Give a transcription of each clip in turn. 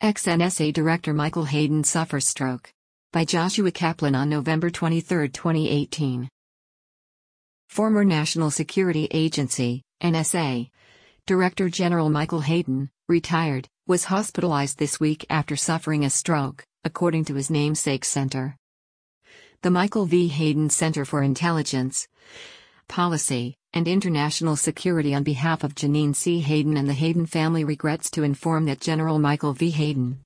Ex-NSA Director Michael Hayden suffers stroke. By Joshua Kaplan on November 23, 2018. Former National Security Agency, NSA, Director General Michael Hayden, retired, was hospitalized this week after suffering a stroke, according to his namesake center. The Michael V. Hayden Center for Intelligence, Policy, and International Security on behalf of Janine C. Hayden and the Hayden family regrets to inform that General Michael V. Hayden,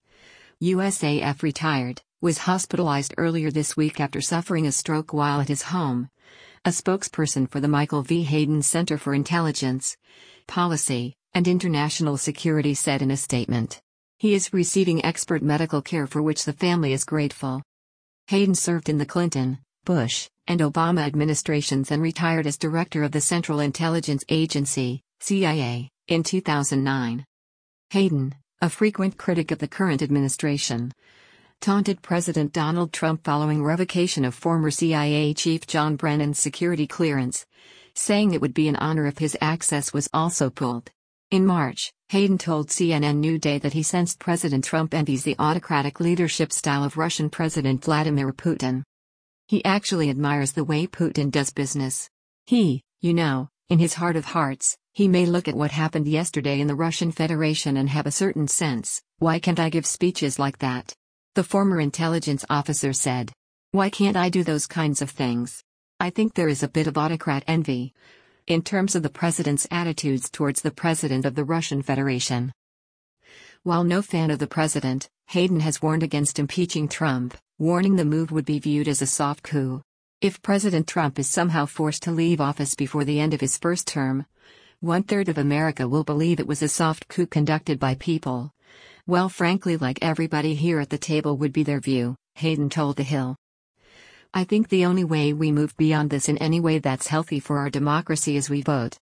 USAF retired, was hospitalized earlier this week after suffering a stroke while at his home. A spokesperson for the Michael V. Hayden Center for Intelligence, Policy, and International Security said in a statement. He is receiving expert medical care for which the family is grateful. Hayden served in the Clinton, Bush, and Obama administrations and retired as director of the Central Intelligence Agency, CIA, in 2009. Hayden, a frequent critic of the current administration, taunted President Donald Trump following revocation of former CIA Chief John Brennan's security clearance, saying it would be an honor if his access was also pulled. In March, Hayden told CNN New Day that he sensed President Trump envies the autocratic leadership style of Russian President Vladimir Putin. He actually admires the way Putin does business. In his heart of hearts, he may look at what happened yesterday in the Russian Federation and have a certain sense, why can't I give speeches like that? The former intelligence officer said. Why can't I do those kinds of things? I think there is a bit of autocrat envy in terms of the president's attitudes towards the president of the Russian Federation. While no fan of the president, Hayden has warned against impeaching Trump, warning the move would be viewed as a soft coup. If President Trump is somehow forced to leave office before the end of his first term, 1/3 of America will believe it was a soft coup conducted by people. Well, frankly, like everybody here at the table would be their view, Hayden told The Hill. I think the only way we move beyond this in any way that's healthy for our democracy is we vote.